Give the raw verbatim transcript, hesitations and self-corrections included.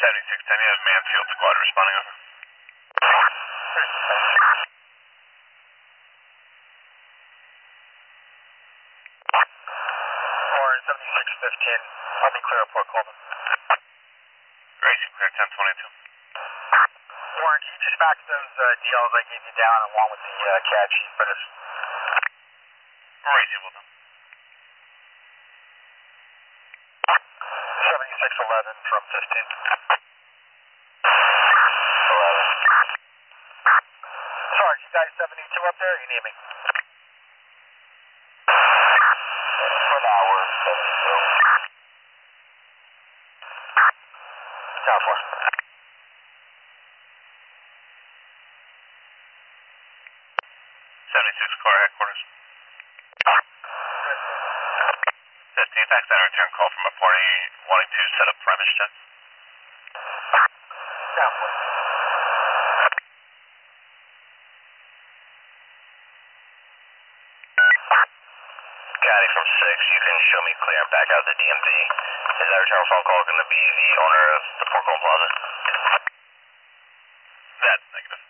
seventy-six ten, you have Mansfield squad responding over. Warren seventy-six fifteen, help me clear up Port Colvin. Raging clear ten twenty-two. Warren, can you dispatch those uh, D Ls I gave you down along with the uh, C A D sheet for this? Raging, well done. seventy-six eleven from fifteen. eleven. Sorry, you guys seventy-two up there, or you need me? For now, we're seventy-two. Down four. seventy-six car headquarters. fifteen, thanks. I return call from a forty wanting to set up premise check. Down four. Caddy from six, you can show me clear and back out of the D M V. Is that return phone call going to be the owner of the Port Gold Plaza? That's negative.